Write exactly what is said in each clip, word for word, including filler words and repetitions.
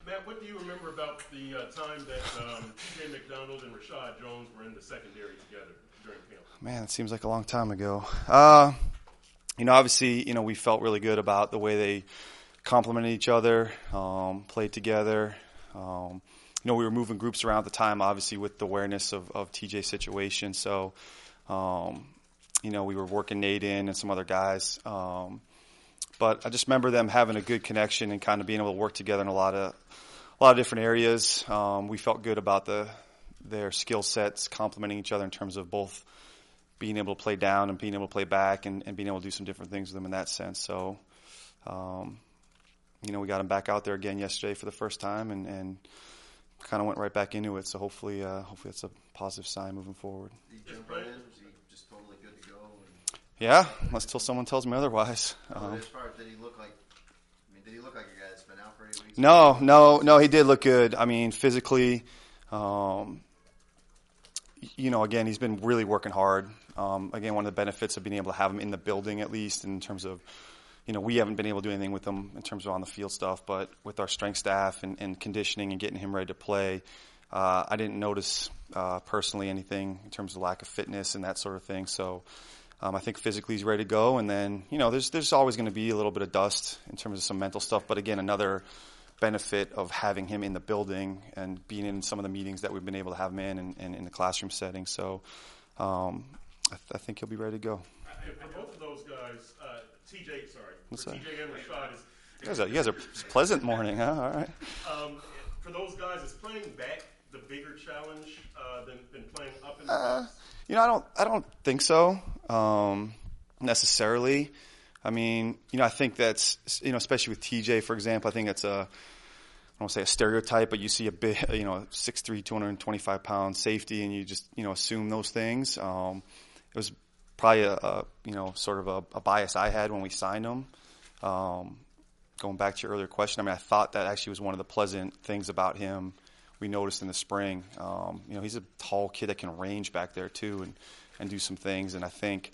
Matt, what do you remember about the uh, time that um, T J McDonald and Rashad Jones were in the secondary together during camp? Man, it seems like a long time ago. Uh, you know, obviously, you know, we felt really good about the way they complemented each other, um, played together. Um, you know, we were moving groups around at the time, obviously, with the awareness of, of T J's situation. So, um, you know, we were working Nate in and some other guys. Um, but I just remember them having a good connection and kind of being able to work together in a lot of a lot of different areas. Um, we felt good about the their skill sets complementing each other in terms of both being able to play down and being able to play back and, and being able to do some different things with them in that sense. So, um, you know, we got them back out there again yesterday for the first time and, and kind of went right back into it. So hopefully, uh, hopefully it's a positive sign moving forward. Did he jump right in? Was he just totally good to go? And yeah, unless till someone tells me otherwise. um, Um, as far as did he look like? I mean, did he look like a guy that's been out for eight weeks? no, no, no, he did look good. I mean, physically, um, you know, again, he's been really working hard. Um, again, one of the benefits of being able to have him in the building, at least in terms of, you know, we haven't been able to do anything with him in terms of on the field stuff, but with our strength staff and, and conditioning and getting him ready to play, uh, I didn't notice uh, personally anything in terms of lack of fitness and that sort of thing. So um, I think physically he's ready to go. And then, you know, there's there's always going to be a little bit of dust in terms of some mental stuff. But again, another benefit of having him in the building and being in some of the meetings that we've been able to have him in and, and in the classroom setting. So um, I, th- I think he'll be ready to go. And for both of those guys, uh, T J, sorry, What's for that? T J and Rashad is. You guys, are, you guys are pleasant morning, huh? All right. Um, for those guys, is playing back the bigger challenge uh, than, than playing up in the Uh, box? you know, I don't, I don't think so um, necessarily. I mean, you know, I think that's, you know, especially with T J, for example, I think it's a, I don't want to say a stereotype, but you see a big, you know, six three, two hundred twenty-five pound safety, and you just, you know, assume those things. Um, it was probably a, a you know, sort of a, a bias I had when we signed him. Um, going back to your earlier question, I mean, I thought that actually was one of the pleasant things about him we noticed in the spring. Um, you know, he's a tall kid that can range back there too and, and do some things. And I think,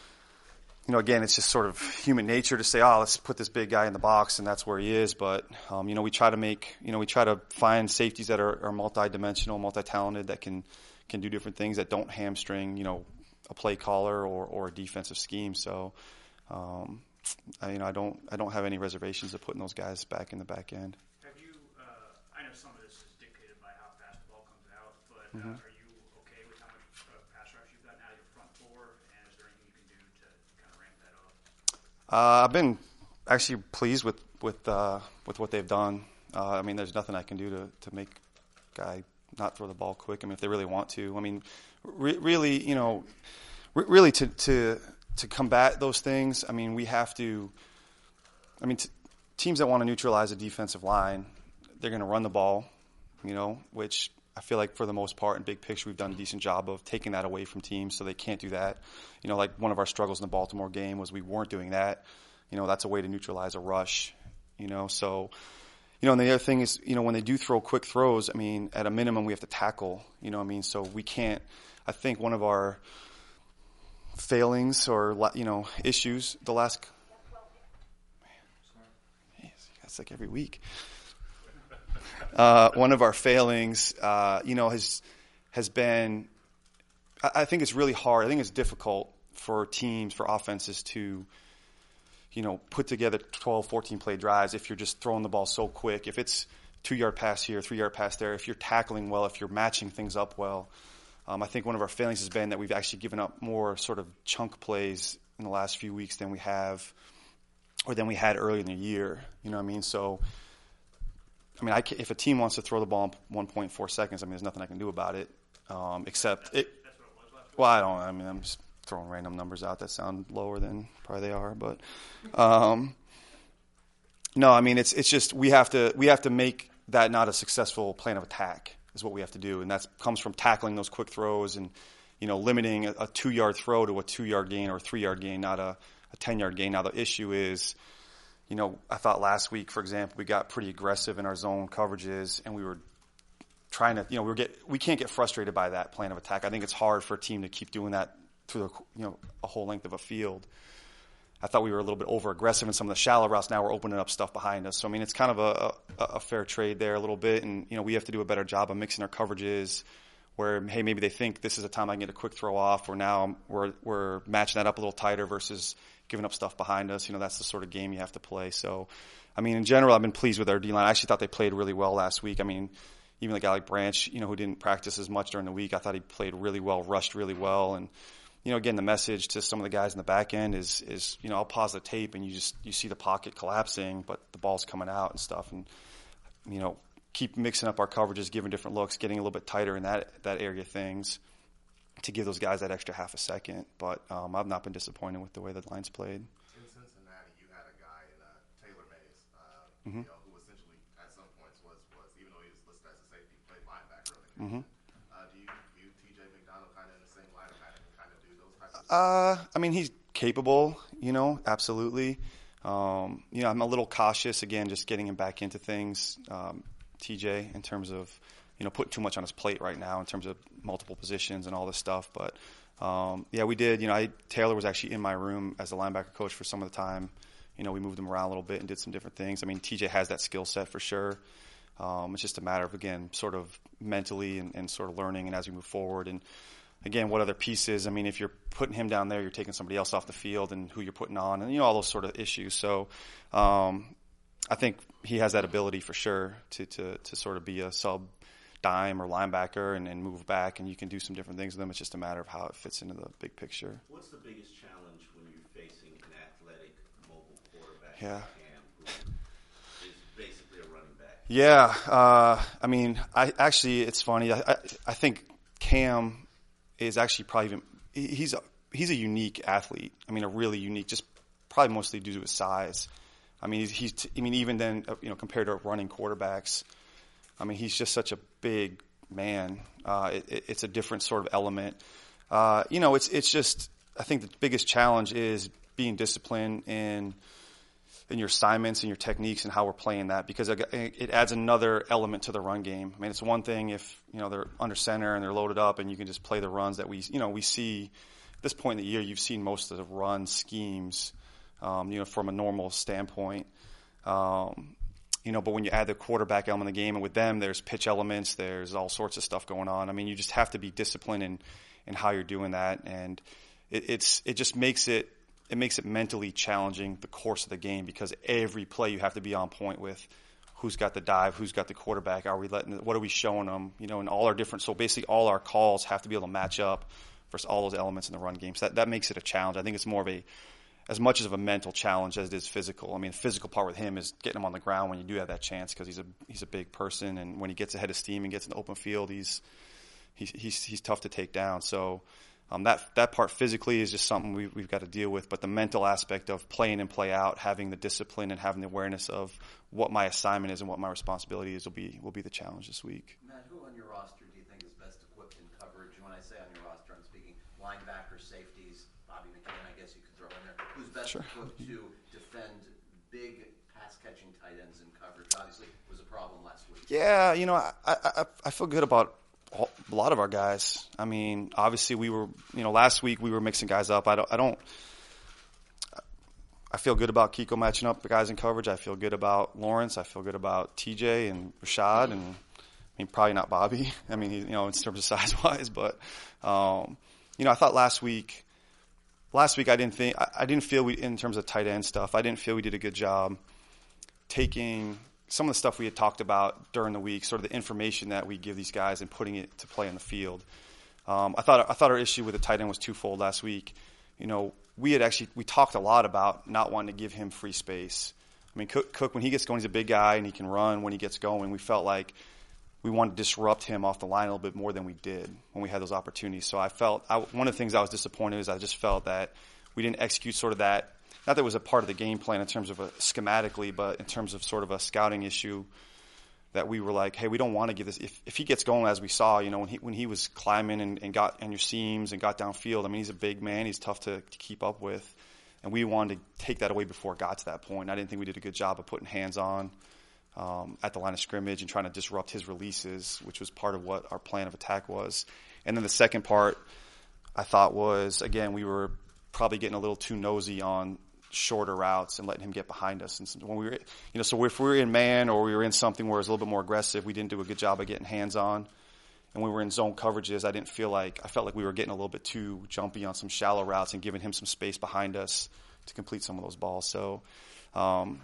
you know, again, it's just sort of human nature to say, oh, let's put this big guy in the box and that's where he is. But, um, you know, we try to make, you know, we try to find safeties that are, are multi-dimensional, multi-talented, that can, can do different things, that don't hamstring, you know, a play caller or, or a defensive scheme. So, um, I, you know, I don't, I don't have any reservations of putting those guys back in the back end. Have you, uh, I know some of this is dictated by how fast the ball comes out, but uh, Mhm. are you okay with how much uh, pass rush you've gotten out of your front four, and is there anything you can do to kind of ramp that up? Uh, I've been actually pleased with with uh, with what they've done. Uh, I mean, there's nothing I can do to to make a guy not throw the ball quick. I mean, if they really want to. I mean, re- really, you know, re- really to to to combat those things. I mean, we have to. I mean, t- teams that want to neutralize a defensive line, they're going to run the ball. You know, which I feel like for the most part in big picture we've done a decent job of taking that away from teams so they can't do that. You know, like one of our struggles in the Baltimore game was we weren't doing that. You know, that's a way to neutralize a rush, you know. So, you know, and the other thing is, you know, when they do throw quick throws, I mean, at a minimum we have to tackle, you know what I mean? So we can't, I think one of our failings or, you know, issues the last, man, that's like every week. Uh, one of our failings, uh, you know, has has been, I, I think it's really hard. I think it's difficult for teams, for offenses to, you know, put together twelve, fourteen play drives if you're just throwing the ball so quick. If it's two-yard pass here, three-yard pass there, if you're tackling well, if you're matching things up well. Um, I think one of our failings has been that we've actually given up more sort of chunk plays in the last few weeks than we have, or than we had early in the year. You know what I mean? So, I mean, I can, if a team wants to throw the ball in one point four seconds, I mean, there's nothing I can do about it, um, except it. Well, I don't. I mean, I'm just throwing random numbers out that sound lower than probably they are, but um, no, I mean, it's it's just we have to we have to make that not a successful plan of attack is what we have to do, and that comes from tackling those quick throws and, you know, limiting a, a two-yard throw to a two-yard gain or a three-yard gain, not a, a ten-yard gain. Now the issue is, you know, I thought last week, for example, we got pretty aggressive in our zone coverages, and we were trying to, you know, we were get we can't get frustrated by that plan of attack. I think it's hard for a team to keep doing that through the, you know, a whole length of a field. I thought we were a little bit over aggressive in some of the shallow routes. Now we're opening up stuff behind us. So I mean, it's kind of a, a, a fair trade there a little bit, and you know we have to do a better job of mixing our coverages. Where hey, maybe they think this is a time I can get a quick throw off, or now we're we're matching that up a little tighter versus giving up stuff behind us. You know, that's the sort of game you have to play. So, I mean, in general, I've been pleased with our D-line. I actually thought they played really well last week. I mean, even a guy like Branch, you know, who didn't practice as much during the week, I thought he played really well, rushed really well, and you know, again, the message to some of the guys in the back end is, is, you know, I'll pause the tape and you just, you see the pocket collapsing, but the ball's coming out and stuff. And, you know, keep mixing up our coverages, giving different looks, getting a little bit tighter in that, that area of things to give those guys that extra half a second. But, um, I've not been disappointed with the way the line's played. In Cincinnati, you had a guy in, uh, Taylor Mays, uh, Mm-hmm. you know, who essentially at some points was, was, even though he was listed as a safety, played linebacker. Mm-hmm. Uh, do you view T J McDonald kind of in the same line of kind of, kind of do those types of Uh, I mean, he's capable, you know, absolutely. Um, you know, I'm a little cautious, again, just getting him back into things, um, T J, in terms of, you know, putting too much on his plate right now in terms of multiple positions and all this stuff. But, um, yeah, we did, you know, I, Taylor was actually in my room as a linebacker coach for some of the time. You know, we moved him around a little bit and did some different things. I mean, T J has that skill set for sure. Um, it's just a matter of, again, sort of mentally and, and sort of learning and as we move forward. And, again, what other pieces? I mean, if you're putting him down there, you're taking somebody else off the field and who you're putting on and, you know, all those sort of issues. So um, I think he has that ability for sure to, to, to sort of be a sub dime or linebacker and, and move back, and you can do some different things with him. It's just a matter of how it fits into the big picture. What's the biggest challenge when you're facing an athletic, mobile quarterback Yeah. like Cam, who is basically a running back? Yeah. Uh, I mean, I actually, it's funny. I, I, I think Cam is actually probably even, he's a, he's a unique athlete. I mean, a really unique, just probably mostly due to his size. I mean, he's, he's I mean, even then, you know, compared to running quarterbacks, I mean, he's just such a big man. Uh, it, it, it's a different sort of element. Uh, you know, it's, it's just, I think the biggest challenge is being disciplined in, in your assignments and your techniques and how we're playing that, because it, it adds another element to the run game. I mean, it's one thing if, you know, they're under center and they're loaded up and you can just play the runs that we, you know, we see at this point in the year, you've seen most of the run schemes, um, you know, from a normal standpoint. Um, you know, but when you add the quarterback element of the game, and with them, there's pitch elements, there's all sorts of stuff going on. I mean, you just have to be disciplined in, in how you're doing that. And it, it's, it just makes it, it makes it mentally challenging the course of the game, because every play you have to be on point with who's got the dive, who's got the quarterback, are we letting, what are we showing them, you know, and all our different, so basically all our calls have to be able to match up versus all those elements in the run game. So that, that makes it a challenge. I think it's more of a, as much as of a mental challenge as it is physical. I mean, the physical part with him is getting him on the ground when you do have that chance, because he's a, he's a big person, and when he gets ahead of steam and gets in the open field, he's, he's, he's, he's tough to take down. So, Um, that that part physically is just something we, we've got to deal with, but the mental aspect of playing and play out, having the discipline and having the awareness of what my assignment is and what my responsibility is will be will be the challenge this week. Matt, who on your roster do you think is best equipped in coverage? When I say on your roster, I'm speaking linebackers, safeties, Bobby McCann, I guess you could throw in there. Who's best Sure. equipped to defend big pass-catching tight ends in coverage? Obviously, it was a problem last week. Yeah, you know, I I, I feel good about a lot of our guys. I mean, obviously we were, you know, last week we were mixing guys up. I don't, I don't, I feel good about Kiko matching up the guys in coverage. I feel good about Lawrence. I feel good about T J and Rashad, and I mean, probably not Bobby. I mean, he, you know, in terms of size wise, but, um, you know, I thought last week, last week I didn't think, I, I didn't feel we, in terms of tight end stuff, I didn't feel we did a good job taking some of the stuff we had talked about during the week, sort of the information that we give these guys and putting it to play on the field. Um, I thought I thought our issue with the tight end was twofold last week. You know, we had actually we talked a lot about not wanting to give him free space. I mean, Cook, Cook when he gets going, he's a big guy and he can run when he gets going. We felt like we wanted to disrupt him off the line a little bit more than we did when we had those opportunities. So I felt I, one of the things I was disappointed is I just felt that we didn't execute sort of that. Not that it was a part of the game plan in terms of a, schematically, but in terms of sort of a scouting issue, that we were like, hey, we don't want to give this. If, if he gets going, as we saw, you know, when he when he was climbing and, and got in your seams and got downfield, I mean, he's a big man. He's tough to, to keep up with. And we wanted to take that away before it got to that point. I didn't think we did a good job of putting hands on um, at the line of scrimmage and trying to disrupt his releases, which was part of what our plan of attack was. And then the second part, I thought was, again, we were probably getting a little too nosy on shorter routes and letting him get behind us. And when we were, you know, so if we were in man or we were in something where it was a little bit more aggressive, we didn't do a good job of getting hands on. And we were in zone coverages, I didn't feel like, I felt like we were getting a little bit too jumpy on some shallow routes and giving him some space behind us to complete some of those balls. So um,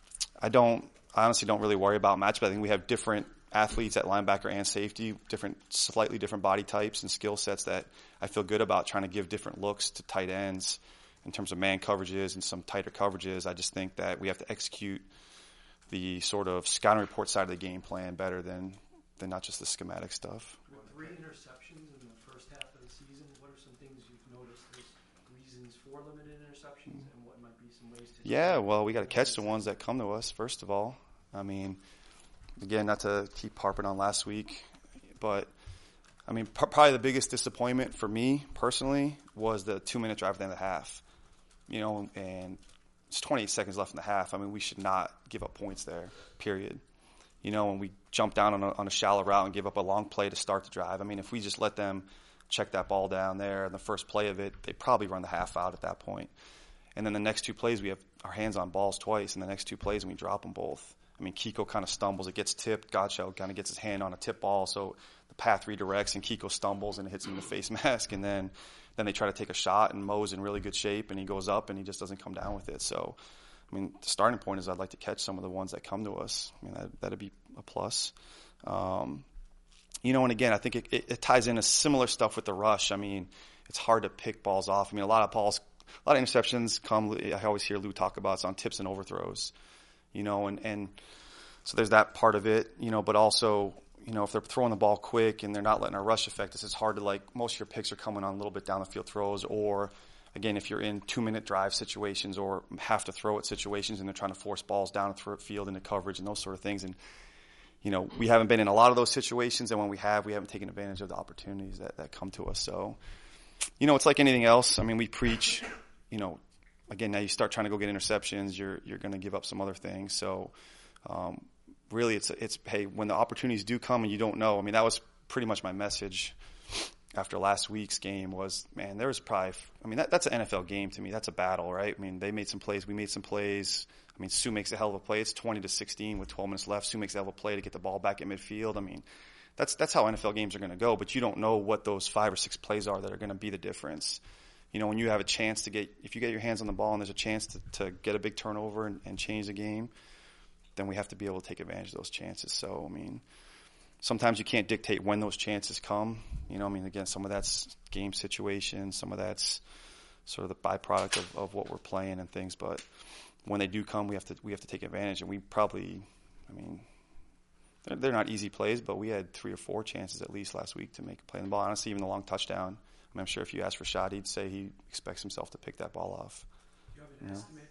I don't, I honestly don't really worry about matchup. I think we have different athletes at linebacker and safety, different, slightly different body types and skill sets that I feel good about trying to give different looks to tight ends in terms of man coverages and some tighter coverages. I just think that we have to execute the sort of scouting report side of the game plan better than, than not just the schematic stuff. With three interceptions in the first half of the season, what are some things you've noticed as reasons for limited interceptions and what might be some ways to... Yeah, well, we got to catch the ones that come to us, first of all. I mean, again, not to keep harping on last week, but, I mean, p- probably the biggest disappointment for me personally was the two-minute drive at the end of the half. You know, and it's twenty-eight seconds left in the half. I mean, we should not give up points there, period. You know, when we jump down on a, on a shallow route and give up a long play to start the drive. I mean, if we just let them check that ball down there in the first play of it, they probably run the half out at that point. And then the next two plays, we have our hands on balls twice, and the next two plays, we drop them both. I mean, Kiko kind of stumbles. It gets tipped. Godshell kind of gets his hand on a tip ball, so the path redirects, and Kiko stumbles, and it hits him in the face mask. And then, then they try to take a shot, and Mo's in really good shape, and he goes up, and he just doesn't come down with it. So, I mean, the starting point is I'd like to catch some of the ones that come to us. I mean, that, that'd be a plus. Um, you know, and again, I think it, it, it ties in a similar stuff with the rush. I mean, it's hard to pick balls off. I mean, a lot of balls, a lot of interceptions come, I always hear Lou talk about, it's on tips and overthrows. You know, and, and so there's that part of it, you know, but also, you know, if they're throwing the ball quick and they're not letting our rush affect us, it's hard to, like, most of your picks are coming on a little bit down the field throws, or, again, if you're in two-minute drive situations or have to throw it situations and they're trying to force balls down the field into coverage and those sort of things. And, you know, we haven't been in a lot of those situations, and when we have, we haven't taken advantage of the opportunities that, that come to us. So, you know, it's like anything else. I mean, we preach, you know, again, now you start trying to go get interceptions, you're you're going to give up some other things. So, um, really, it's it's hey, when the opportunities do come and you don't know. I mean, that was pretty much my message after last week's game was, man, there was probably, I mean, that, that's an N F L game to me. That's a battle, right? I mean, they made some plays, we made some plays. I mean, Sue makes a hell of a play. It's twenty to sixteen with twelve minutes left. Sue makes a hell of a play to get the ball back at midfield. I mean, that's that's how N F L games are going to go. But you don't know what those five or six plays are that are going to be the difference. You know, when you have a chance to get, if you get your hands on the ball and there's a chance to, to get a big turnover and, and change the game, then we have to be able to take advantage of those chances. So, I mean, sometimes you can't dictate when those chances come. You know, I mean, again, some of that's game situation, some of that's sort of the byproduct of, of what we're playing and things. But when they do come, we have to we have to take advantage. And we probably, I mean, they're, they're not easy plays, but we had three or four chances at least last week to make a play on the ball. Honestly, even the long touchdown. I mean, I'm sure if you ask Rashad, he'd say he expects himself to pick that ball off. Do you have an Yeah. estimate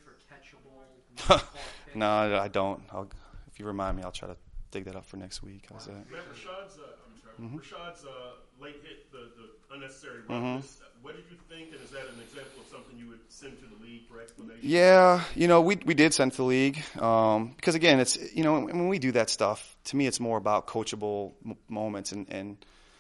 for catchable? No, I don't. I'll, if you remind me, I'll try to dig that up for next week. How's that? Matt, Rashad's, uh, I'm sorry, Mm-hmm. Rashad's uh, late hit, the, the unnecessary Mhm. roughness. What did you think, and is that an example of something you would send to the league for explanation? Yeah, you know, we we did send to the league um, because again, it's, you know, when we do that stuff, to me, it's more about coachable m- moments, and, and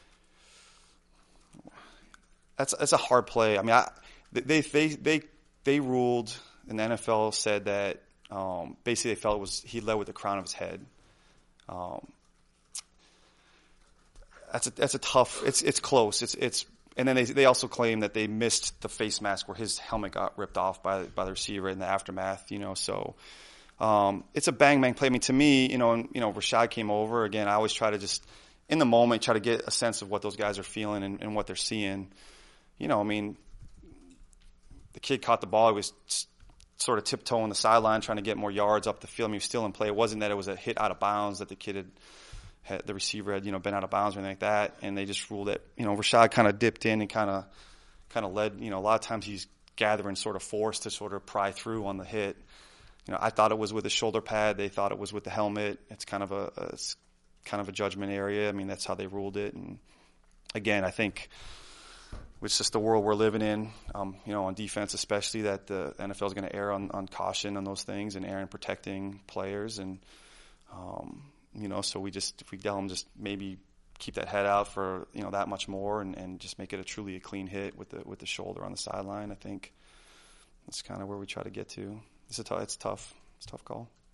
that's that's a hard play. I mean, I, they they they they ruled, and the N F L said that um, basically they felt it was he led with the crown of his head. Um, that's a that's a tough. It's it's close. It's it's. And then they they also claim that they missed the face mask where his helmet got ripped off by by the receiver in the aftermath. You know, so um, it's a bang bang play. I mean, to me, you know, and, you know, Rashad came over again. I always try to just in the moment try to get a sense of what those guys are feeling and, and what they're seeing. You know, I mean, the kid caught the ball. He was sort of tiptoeing the sideline, trying to get more yards up the field. I mean, he was still in play. It wasn't that it was a hit out of bounds that the kid had. Had, the receiver had, you know, been out of bounds or anything like that, and they just ruled it. You know, Rashad kind of dipped in and kind of, kind of led. You know, a lot of times he's gathering sort of force to sort of pry through on the hit. You know, I thought it was with the shoulder pad. They thought it was with the helmet. It's kind of a, a it's kind of a judgment area. I mean, that's how they ruled it. And again, I think it's just the world we're living in. Um, you know, on defense especially, that the N F L is going to err on, on caution on those things and err in protecting players and. Um, You know, so we just, if we tell them just maybe keep that head out for, you know, that much more and, and just make it a truly a clean hit with the with the shoulder on the sideline, I think that's kind of where we try to get to. It's a t- it's tough. It's a tough call.